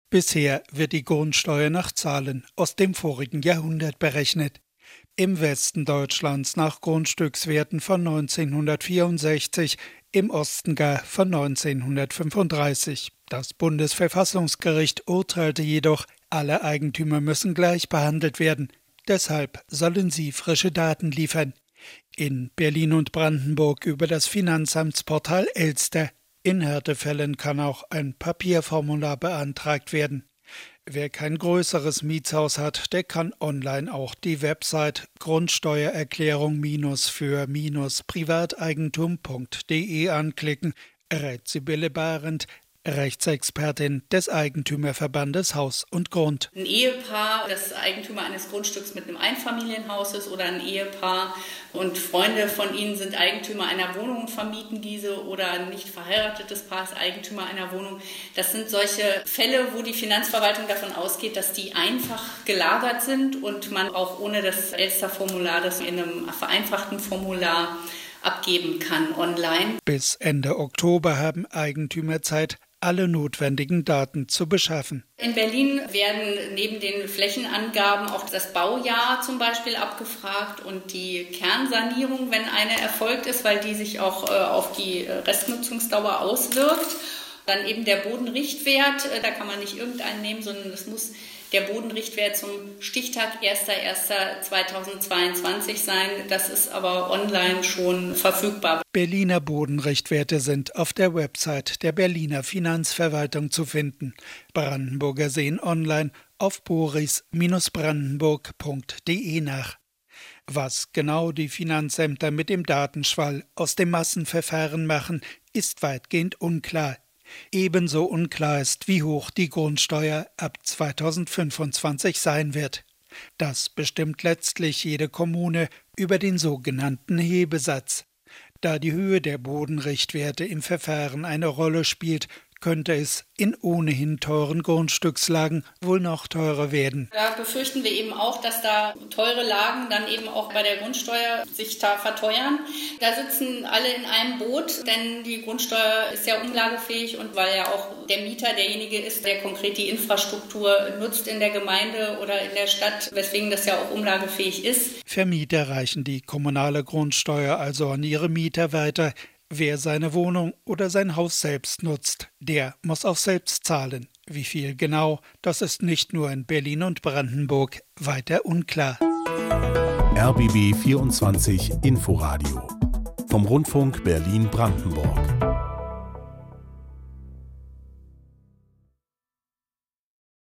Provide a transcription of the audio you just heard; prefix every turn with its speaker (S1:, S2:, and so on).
S1: Bisher wird die Grundsteuer nach Zahlen aus dem vorigen Jahrhundert berechnet. Im Westen Deutschlands nach Grundstückswerten von 1964, im Osten gar von 1935. Das Bundesverfassungsgericht urteilte jedoch, alle Eigentümer müssen gleich behandelt werden. Deshalb sollen sie frische Daten liefern. In Berlin und Brandenburg über das Finanzamtsportal Elster. In Härtefällen kann auch ein Papierformular beantragt werden. Wer kein größeres Mietshaus hat, der kann online auch die Website Grundsteuererklärung-für-privateigentum.de anklicken, rät Sibylle Behrendt, Rechtsexpertin des Eigentümerverbandes Haus und Grund.
S2: Ein Ehepaar, das Eigentümer eines Grundstücks mit einem Einfamilienhaus ist, oder ein Ehepaar und Freunde von ihnen sind Eigentümer einer Wohnung und vermieten diese, oder ein nicht verheiratetes Paar ist Eigentümer einer Wohnung. Das sind solche Fälle, wo die Finanzverwaltung davon ausgeht, dass die einfach gelagert sind und man auch ohne das Elster-Formular das in einem vereinfachten Formular abgeben kann online.
S1: Bis Ende Oktober haben Eigentümer Zeit, alle notwendigen Daten zu beschaffen.
S2: In Berlin werden neben den Flächenangaben auch das Baujahr zum Beispiel abgefragt und die Kernsanierung, wenn eine erfolgt ist, weil die sich auch auf die Restnutzungsdauer auswirkt. Dann eben der Bodenrichtwert, da kann man nicht irgendeinen nehmen, sondern es muss der Bodenrichtwert zum Stichtag 1.1.2022 sein. Das ist aber online schon verfügbar.
S1: Berliner Bodenrichtwerte sind auf der Website der Berliner Finanzverwaltung zu finden. Brandenburger sehen online auf boris-brandenburg.de nach. Was genau die Finanzämter mit dem Datenschwall aus dem Massenverfahren machen, ist weitgehend unklar. Ebenso unklar ist, wie hoch die Grundsteuer ab 2025 sein wird. Das bestimmt letztlich jede Kommune über den sogenannten Hebesatz. Da die Höhe der Bodenrichtwerte im Verfahren eine Rolle spielt, könnte es in ohnehin teuren Grundstückslagen wohl noch teurer werden.
S2: Da befürchten wir eben auch, dass da teure Lagen dann eben auch bei der Grundsteuer sich da verteuern. Da sitzen alle in einem Boot, denn die Grundsteuer ist ja umlagefähig und weil ja auch der Mieter derjenige ist, der konkret die Infrastruktur nutzt in der Gemeinde oder in der Stadt, weswegen das ja auch umlagefähig ist.
S1: Vermieter reichen die kommunale Grundsteuer also an ihre Mieter weiter. Wer seine Wohnung oder sein Haus selbst nutzt, der muss auch selbst zahlen. Wie viel genau, das ist nicht nur in Berlin und Brandenburg weiter unklar.
S3: RBB 24 Inforadio vom Rundfunk Berlin-Brandenburg.